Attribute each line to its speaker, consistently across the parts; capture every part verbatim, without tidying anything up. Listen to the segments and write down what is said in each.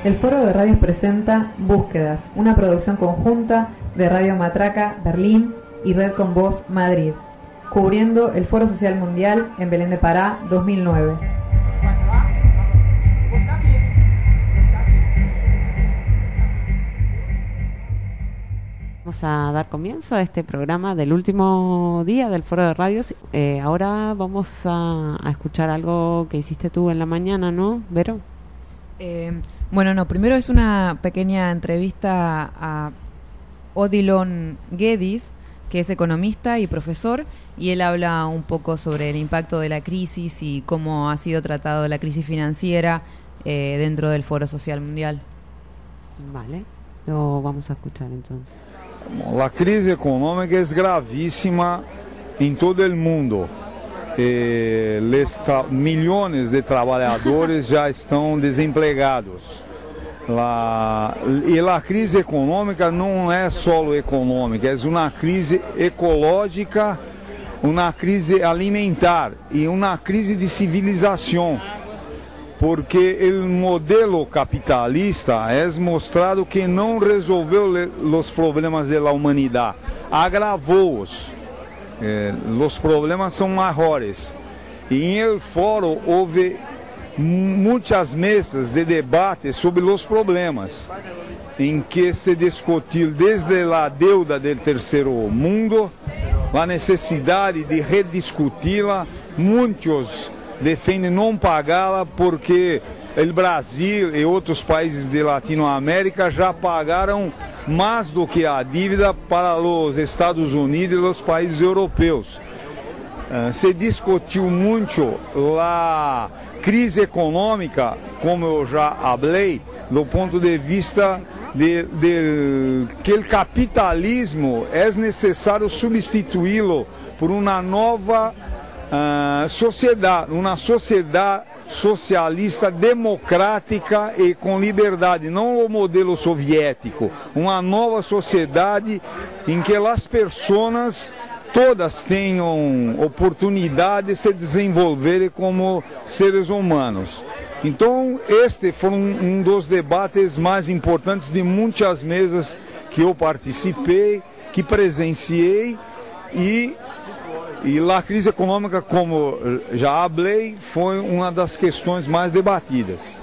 Speaker 1: El Foro de Radios presenta Búsquedas, una producción conjunta de Radio Matraca, Berlín y Red con Voz, Madrid, cubriendo el Foro Social Mundial en Belén de Pará dos mil nueve.
Speaker 2: Vamos a dar comienzo a este programa del último día del Foro de Radios. Eh, ahora vamos a, a escuchar algo que hiciste tú en la mañana, ¿no, Vero?
Speaker 1: Eh, bueno, no, primero es una pequeña entrevista a Odilon Guedes, que es economista y profesor, y él habla un poco sobre el impacto de la crisis y cómo ha sido tratado la crisis financiera eh, dentro del Foro Social Mundial.
Speaker 2: Vale, lo vamos a escuchar entonces.
Speaker 3: La crise econômica é gravíssima em todo o mundo. Eh, tra- milhões de trabalhadores já estão desempregados. La, e a crise econômica não é só econômica, é uma crise ecológica, uma crise alimentar e uma crise de civilização. Porque o modelo capitalista é mostrado que não resolveu os problemas da humanidade, agravou-os. Eh, os problemas são maiores. E em el fórum houve muitas mesas de debate sobre os problemas, em que se discutiu desde a deuda do terceiro mundo, a necessidade de rediscuti-la. Muitos defendem não pagá-la porque o Brasil e outros países de Latinoamérica já pagaram mais do que a dívida para os Estados Unidos e os países europeus. Uh, se discutiu muito a crise econômica, como eu já falei, do ponto de vista de, de que o capitalismo é necessário substituí-lo por uma nova uh, sociedade, uma sociedade socialista, democrática e com liberdade, não o modelo soviético, uma nova sociedade em que as pessoas todas tenham oportunidade de se desenvolverem como seres humanos. Então, este foi um, um dos debates mais importantes de muitas mesas que eu participei, que presenciei e E a crise econômica, como já falei, foi uma das questões mais debatidas.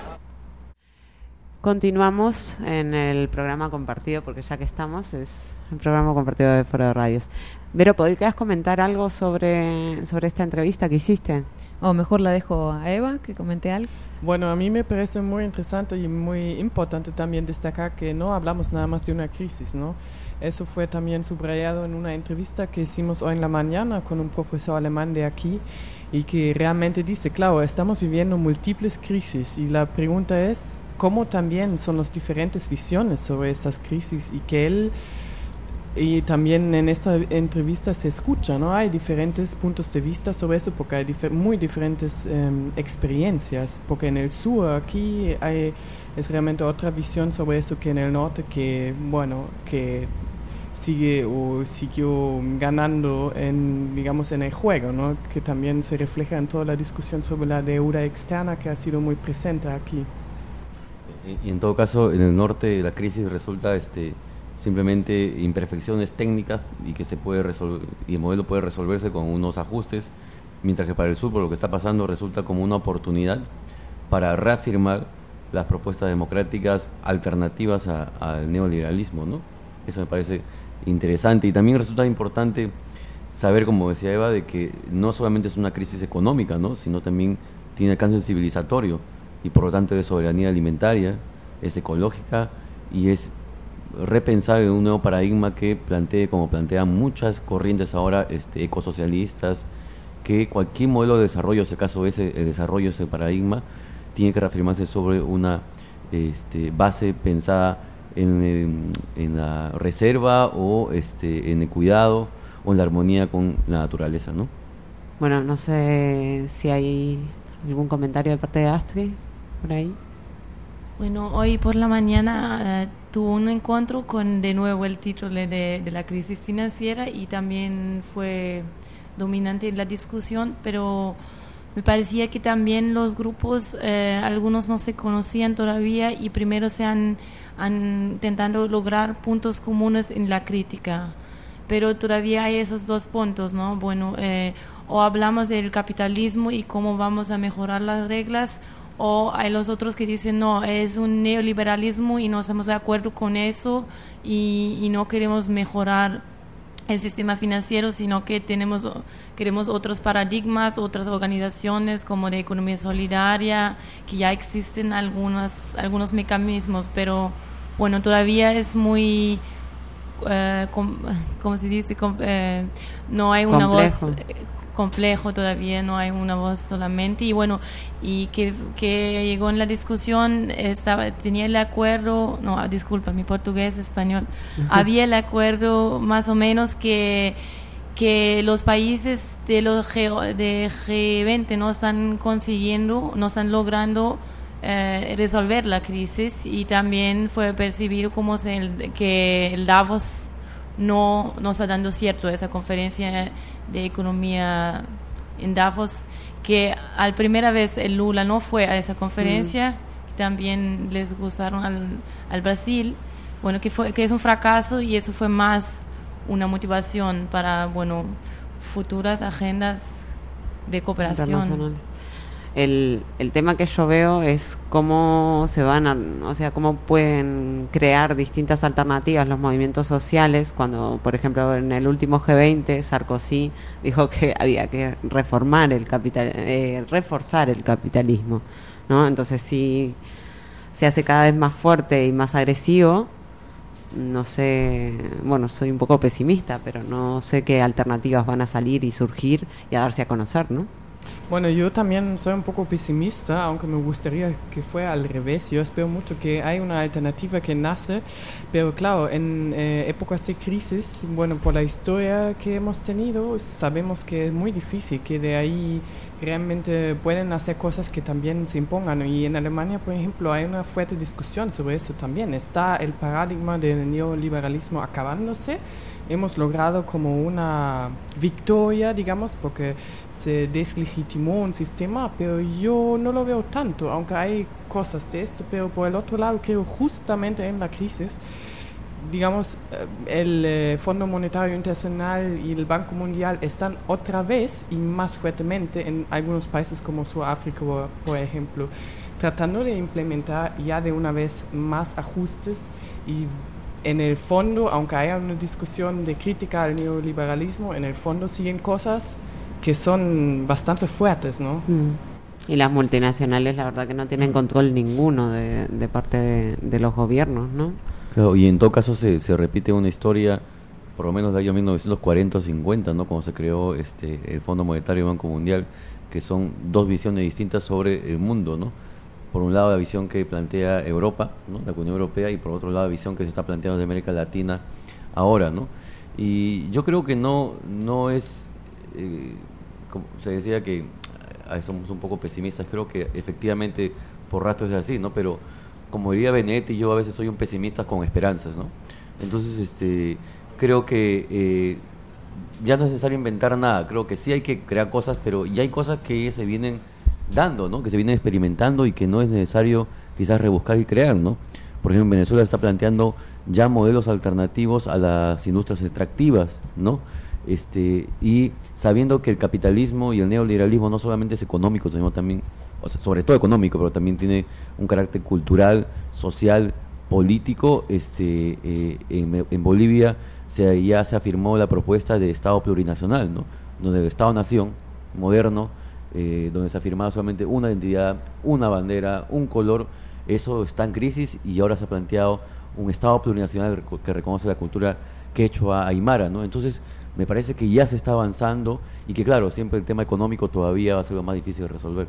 Speaker 2: Continuamos en el programa compartido, porque ya que estamos, es el programa compartido de Foro de Radios. Vero, ¿podrías comentar algo sobre, sobre esta entrevista que hiciste?
Speaker 1: O mejor la dejo a Eva, que comente algo.
Speaker 4: Bueno, a mí me parece muy interesante y muy importante también destacar que no hablamos nada más de una crisis, ¿no? Eso fue también subrayado en una entrevista que hicimos hoy en la mañana con un profesor alemán de aquí y que realmente dice, claro, estamos viviendo múltiples crisis y la pregunta es cómo también son las diferentes visiones sobre estas crisis y que él, y también en esta entrevista se escucha, ¿no? Hay diferentes puntos de vista sobre eso porque hay difer- muy diferentes um, experiencias, porque en el sur aquí hay, es realmente otra visión sobre eso que en el norte que, bueno, que sigue o siguió ganando en, digamos, en el juego, ¿no? Que también se refleja en toda la discusión sobre la deuda externa que ha sido muy presente aquí.
Speaker 5: Y en todo caso, en el norte la crisis resulta este, simplemente imperfecciones técnicas y que se puede resolver, y el modelo puede resolverse con unos ajustes, mientras que para el sur, por lo que está pasando, resulta como una oportunidad para reafirmar las propuestas democráticas alternativas a, al neoliberalismo, ¿no? Eso me parece interesante y también resulta importante saber, como decía Eva, de que no solamente es una crisis económica, ¿no? Sino también tiene alcance civilizatorio y por lo tanto es soberanía alimentaria, es ecológica y es repensar en un nuevo paradigma que plantee, como plantean muchas corrientes ahora este, ecosocialistas, que cualquier modelo de desarrollo, si acaso ese el desarrollo, ese paradigma, tiene que reafirmarse sobre una este, base pensada en, en, en la reserva o este, en el cuidado o en la armonía con la naturaleza, ¿no?
Speaker 2: Bueno, no sé si hay algún comentario de parte de Astrid por ahí.
Speaker 6: Bueno, hoy por la mañana eh, tuvo un encuentro con de nuevo el título de, de la crisis financiera y también fue dominante en la discusión, pero me parecía que también los grupos, eh, algunos no se conocían todavía y primero se han, han intentando lograr puntos comunes en la crítica. Pero todavía hay esos dos puntos, ¿no? Bueno, eh, o hablamos del capitalismo y cómo vamos a mejorar las reglas, o hay los otros que dicen, no, es un neoliberalismo y no estamos de acuerdo con eso y, y no queremos mejorar el sistema financiero, sino que tenemos queremos otros paradigmas, otras organizaciones como de economía solidaria, que ya existen algunas, algunos mecanismos, pero bueno, todavía es muy, eh, com, ¿cómo se dice? Com, eh, no hay una
Speaker 2: complejo.
Speaker 6: voz eh, complejo todavía, no hay una voz solamente, y bueno, y que, que llegó en la discusión, estaba, tenía el acuerdo, no, disculpa, mi portugués, español, había el acuerdo más o menos que, que los países de los G, de G veinte no están consiguiendo, no están logrando eh, resolver la crisis, y también fue percibido como se, el, que el Davos no, no está dando cierto esa conferencia de economía en Davos, que a primera vez el Lula no fue a esa conferencia, mm. que también les gustaron al, al Brasil, bueno, que fue que es un fracaso, y eso fue más una motivación para, bueno, futuras agendas de cooperación.
Speaker 2: El, el tema que yo veo es cómo se van a, o sea, cómo pueden crear distintas alternativas los movimientos sociales, cuando, por ejemplo, en el último G veinte Sarkozy dijo que había que reformar el capital, eh, reforzar el capitalismo, ¿no? Entonces, si se hace cada vez más fuerte y más agresivo, no sé, bueno, soy un poco pesimista, pero no sé qué alternativas van a salir y surgir y a darse a conocer, ¿no?
Speaker 4: Bueno, yo también soy un poco pesimista, aunque me gustaría que fuera al revés. Yo espero mucho que hay una alternativa que nace, pero claro, en eh, épocas de crisis, bueno, por la historia que hemos tenido, sabemos que es muy difícil, que de ahí realmente pueden hacer cosas que también se impongan. Y en Alemania, por ejemplo, hay una fuerte discusión sobre eso también. Está el paradigma del neoliberalismo acabándose. Hemos logrado como una victoria, digamos, porque se deslegitimó un sistema, pero yo no lo veo tanto, aunque hay cosas de esto, pero por el otro lado creo justamente en la crisis, digamos, el eh, Fondo Monetario Internacional y el Banco Mundial están otra vez y más fuertemente en algunos países como Sudáfrica, por ejemplo, tratando de implementar ya de una vez más ajustes, y en el fondo, aunque haya una discusión de crítica al neoliberalismo, en el fondo siguen cosas que son bastante fuertes, ¿no?
Speaker 2: Mm. Y las multinacionales, la verdad que no tienen control ninguno de, de parte de, de los gobiernos, ¿no?
Speaker 5: Claro, y en todo caso se, se repite una historia, por lo menos de año mil novecientos cuarenta o cincuenta, ¿no? Cuando se creó este el Fondo Monetario y Banco Mundial, que son dos visiones distintas sobre el mundo, ¿no? Por un lado la visión que plantea Europa, ¿no? La Unión Europea, y por otro lado la visión que se está planteando de América Latina ahora, ¿no? Y yo creo que no no es, eh, como se decía que eh, somos un poco pesimistas, creo que efectivamente por rato es así, ¿no? Pero como diría Benedetti, yo a veces soy un pesimista con esperanzas, ¿no? Entonces, este, creo que eh, ya no es necesario inventar nada, creo que sí hay que crear cosas, pero ya hay cosas que se vienen dando, ¿no? Que se vienen experimentando y que no es necesario quizás rebuscar y crear, ¿no? Por ejemplo, en Venezuela está planteando ya modelos alternativos a las industrias extractivas, ¿no? Este, y sabiendo que el capitalismo y el neoliberalismo no solamente es económico, sino también, o sea, sobre todo económico, pero también tiene un carácter cultural, social, político. Este, eh, en, en Bolivia se, ya se afirmó la propuesta de Estado plurinacional, ¿no? Donde el Estado-nación moderno, Eh, donde se ha firmado solamente una identidad, una bandera, un color, eso está en crisis, y ahora se ha planteado un Estado plurinacional que reconoce la cultura quechua aymara, ¿no? Entonces me parece que ya se está avanzando, y que claro, siempre el tema económico todavía va a ser lo más difícil de resolver.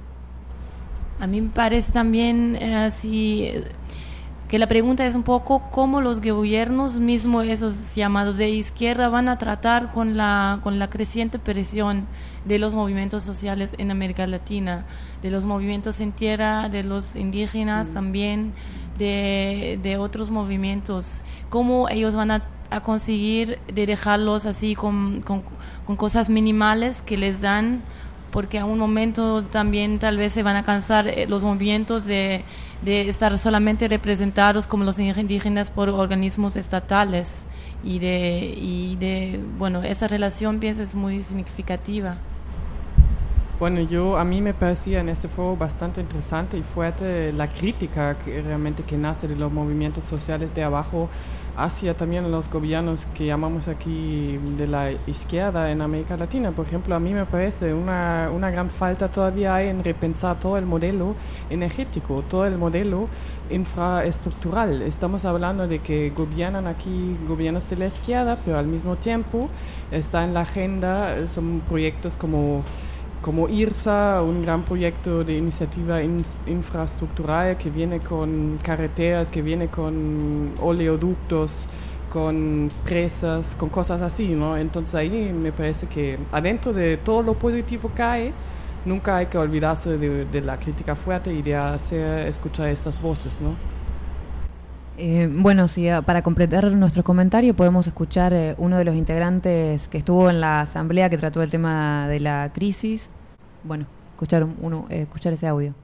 Speaker 6: A mí me parece también eh, así eh, que la pregunta es un poco cómo los gobiernos, mismo esos llamados de izquierda, van a tratar con la, con la creciente presión de los movimientos sociales en América Latina, de los movimientos en tierra, de los indígenas mm. también, de, de otros movimientos. ¿Cómo ellos van a, a conseguir de dejarlos así con, con, con cosas minimales que les dan porque a un momento también tal vez se van a cansar eh, los movimientos de, de estar solamente representados como los indígenas por organismos estatales y de, y de bueno, esa relación pienso es muy significativa.
Speaker 4: Bueno, yo a mí me parecía en este foro bastante interesante y fuerte la crítica que realmente que nace de los movimientos sociales de abajo hacia también los gobiernos que llamamos aquí de la izquierda en América Latina. Por ejemplo, a mí me parece una, una gran falta todavía hay en repensar todo el modelo energético, todo el modelo infraestructural. Estamos hablando de que gobiernan aquí gobiernos de la izquierda, pero al mismo tiempo está en la agenda, son proyectos como como IRSA, un gran proyecto de iniciativa in, infraestructural que viene con carreteras, que viene con oleoductos, con presas, con cosas así, ¿no? Entonces ahí me parece que adentro de todo lo positivo que hay, nunca hay que olvidarse de, de la crítica fuerte y de hacer escuchar estas voces, ¿no?
Speaker 1: Eh, bueno, sí, para completar nuestro comentario podemos escuchar eh, uno de los integrantes que estuvo en la asamblea que trató el tema de la crisis. Bueno, escuchar, uno, eh, escuchar ese audio.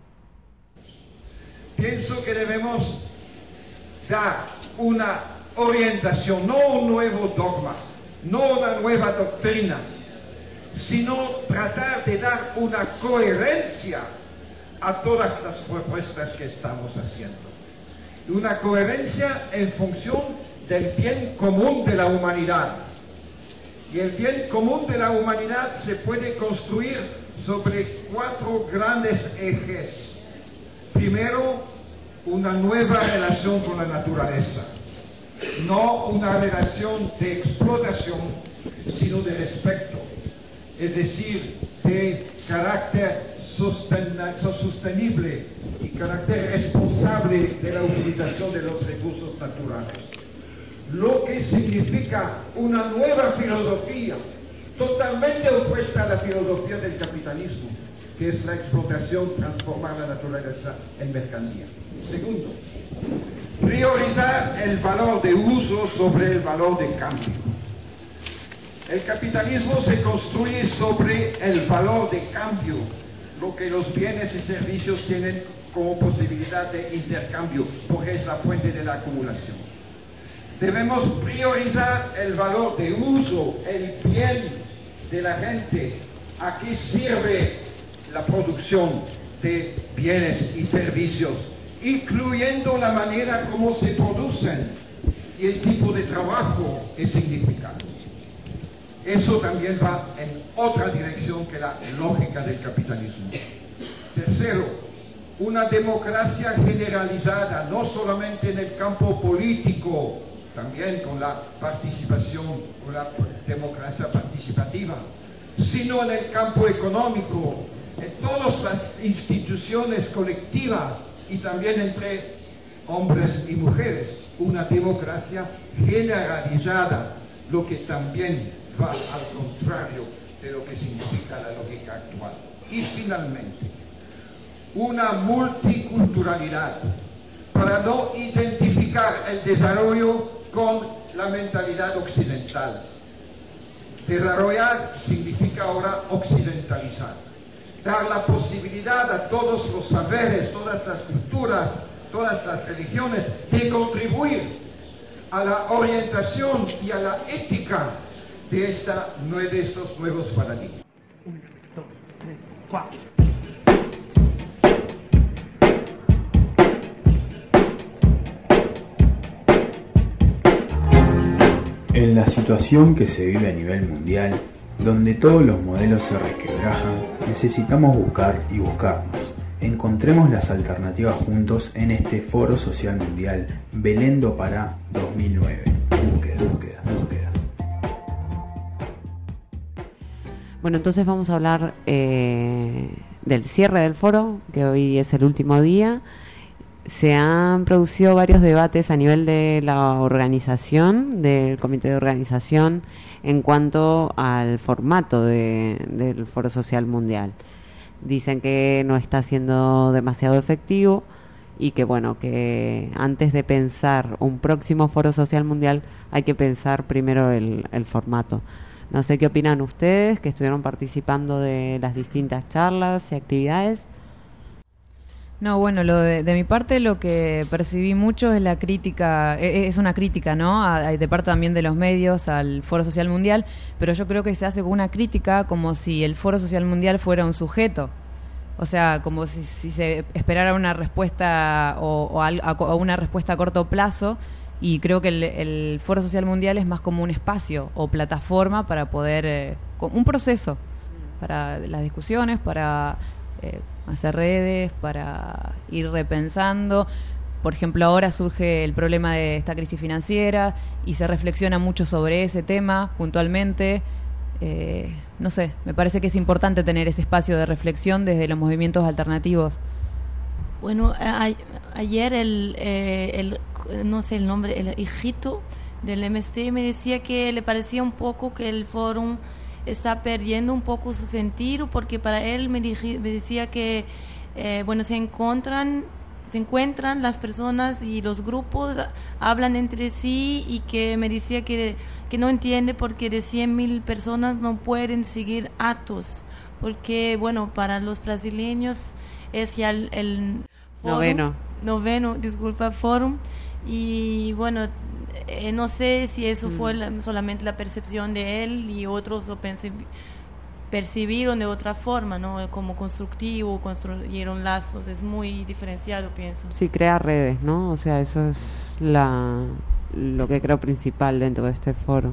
Speaker 7: Pienso que debemos dar una orientación, no un nuevo dogma, no una nueva doctrina, sino tratar de dar una coherencia a todas las propuestas que estamos haciendo. Una coherencia en función del bien común de la humanidad. Y el bien común de la humanidad se puede construir sobre cuatro grandes ejes. Primero, una nueva relación con la naturaleza. No una relación de explotación, sino de respeto. Es decir, de carácter sostenible y carácter responsable de la utilización de los recursos naturales. Lo que significa una nueva filosofía, totalmente opuesta a la filosofía del capitalismo, que es la explotación, transformar la naturaleza en mercancía. Segundo, priorizar el valor de uso sobre el valor de cambio. El capitalismo se construye sobre el valor de cambio, lo que los bienes y servicios tienen como posibilidad de intercambio, porque es la fuente de la acumulación. Debemos priorizar el valor de uso, el bien de la gente, a qué sirve la producción de bienes y servicios, incluyendo la manera como se producen y el tipo de trabajo que significa. Eso también va en otra dirección que la lógica del capitalismo. Tercero, una democracia generalizada, no solamente en el campo político, también con la participación, con la democracia participativa, sino en el campo económico, en todas las instituciones colectivas y también entre hombres y mujeres. Una democracia generalizada, lo que también va al contrario de lo que significa la lógica actual. Y finalmente, una multiculturalidad para no identificar el desarrollo con la mentalidad occidental. Desarrollar significa ahora occidentalizar, dar la posibilidad a todos los saberes, todas las culturas, todas las religiones de contribuir a la orientación y a la ética de, esta, de estos nuevos paradigmas. Uno, dos, tres, cuatro.
Speaker 8: En la situación que se vive a nivel mundial, donde todos los modelos se resquebrajan, necesitamos buscar y buscarnos. Encontremos las alternativas juntos en este Foro Social Mundial Belén do Pará dos mil nueve. Búsqueda, búsqueda, búsqueda.
Speaker 2: Bueno, entonces vamos a hablar eh, del cierre del foro, que hoy es el último día. Se han producido varios debates a nivel de la organización, del comité de organización, en cuanto al formato de, del Foro Social Mundial. Dicen que no está siendo demasiado efectivo y que, bueno, que antes de pensar un próximo Foro Social Mundial hay que pensar primero el, el formato. No sé qué opinan ustedes, que estuvieron participando de las distintas charlas y actividades.
Speaker 1: No, bueno, lo de, de mi parte lo que percibí mucho es la crítica, es una crítica, ¿no? A, a, de parte también de los medios al Foro Social Mundial, pero yo creo que se hace con una crítica como si el Foro Social Mundial fuera un sujeto. O sea, como si, si se esperara una respuesta o, o, al, o una respuesta a corto plazo. Y creo que el, el Foro Social Mundial es más como un espacio o plataforma para poder, eh, un proceso para las discusiones, para eh, hacer redes, para ir repensando. Por ejemplo, ahora surge el problema de esta crisis financiera y se reflexiona mucho sobre ese tema puntualmente. Eh, no sé, me parece que es importante tener ese espacio de reflexión desde los movimientos alternativos.
Speaker 6: Bueno, a, ayer el, eh, el, no sé el nombre, el hijito del M S T me decía que le parecía un poco que el foro está perdiendo un poco su sentido, porque para él me, dije, me decía que eh, bueno, se encuentran, se encuentran las personas y los grupos hablan entre sí, y que me decía que, que no entiende porque de cien mil personas no pueden seguir actos, porque bueno, para los brasileños es ya el, el forum,
Speaker 2: noveno
Speaker 6: noveno, disculpa, forum, y bueno, eh, no sé si eso mm. fue la, solamente la percepción de él y otros lo percib- percibieron de otra forma, ¿no? Como constructivo, construyeron lazos, es muy diferenciado, pienso.
Speaker 2: Sí, crea redes, ¿no? O sea, eso es la lo que creo principal dentro de este foro.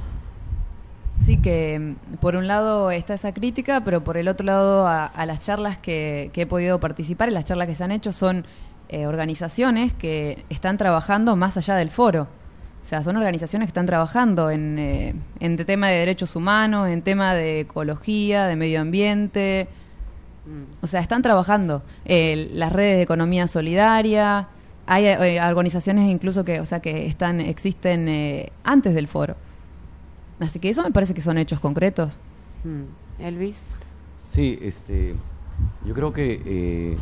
Speaker 1: Sí, que por un lado está esa crítica, pero por el otro lado a, a las charlas que, que he podido participar, y las charlas que se han hecho son eh, organizaciones que están trabajando más allá del foro. O sea, son organizaciones que están trabajando en, eh, en tema de derechos humanos, en tema de ecología, de medio ambiente. O sea, están trabajando. Eh, las redes de economía solidaria. Hay eh, organizaciones incluso que, o sea, que están existen eh, antes del foro. Así que eso me parece que son hechos concretos.
Speaker 2: Elvis.
Speaker 5: Sí, este, yo creo que eh,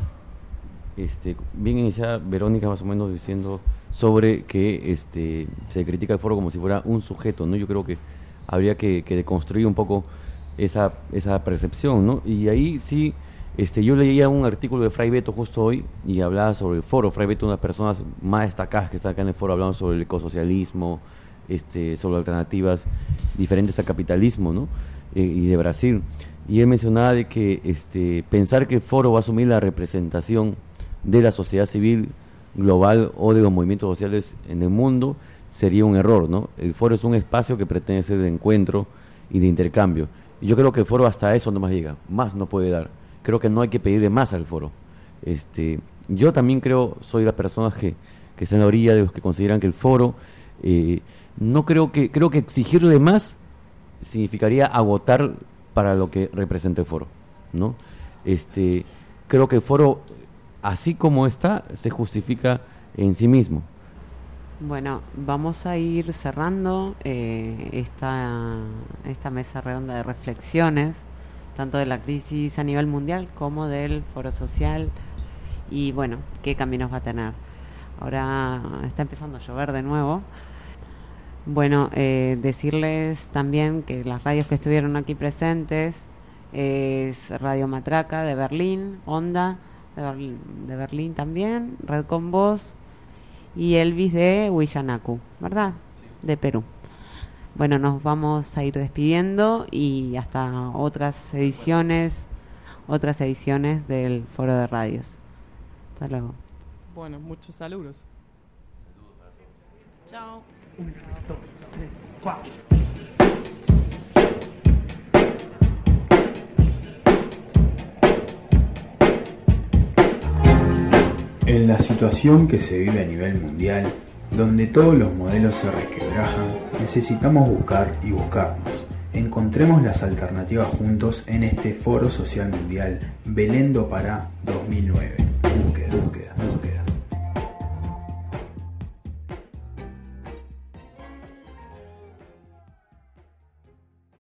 Speaker 5: este, bien iniciada Verónica más o menos diciendo sobre que este, se critica el foro como si fuera un sujeto, ¿no? Yo creo que habría que, que deconstruir un poco esa, esa percepción, ¿no? Y ahí sí, este, yo leía un artículo de Fray Beto justo hoy y hablaba sobre el foro. Fray Beto, una de las personas más destacadas que están acá en el foro, hablando sobre el ecosocialismo, este, sobre alternativas diferentes al capitalismo, ¿no? Eh, y de Brasil. Y él mencionaba de que este, pensar que el foro va a asumir la representación de la sociedad civil global o de los movimientos sociales en el mundo sería un error, ¿no? El foro es un espacio que pretende ser de encuentro y de intercambio. Y yo creo que el foro hasta eso no más llega, más no puede dar. Creo que no hay que pedirle más al foro. Este, yo también creo, soy las personas que, que están en la orilla de los que consideran que el foro, eh, no creo que, creo que exigirle más significaría agotar para lo que representa el foro, ¿no? Este, creo que el foro, así como está, se justifica en sí mismo.
Speaker 2: Bueno, vamos a ir cerrando eh, esta, esta mesa redonda de reflexiones, tanto de la crisis a nivel mundial como del foro social, y bueno, qué caminos va a tener. Ahora está empezando a llover de nuevo. Bueno, eh, decirles también que las radios que estuvieron aquí presentes es Radio Matraca de Berlín, Onda de Berlín, de Berlín también, Red con Voz y Elvis de Huillanacu, ¿verdad? Sí. De Perú. Bueno, nos vamos a ir despidiendo y hasta otras ediciones, otras ediciones del Foro de Radios. Hasta luego.
Speaker 4: Bueno, muchos saludos.
Speaker 6: Saludos para todos. Chao.
Speaker 7: Un, dos, tres, cuatro.
Speaker 8: En la situación que se vive a nivel mundial, donde todos los modelos se resquebrajan, necesitamos buscar y buscarnos. Encontremos las alternativas juntos en este Foro Social Mundial Belén do Pará dos mil nueve. Búsqueda, búsqueda, búsqueda.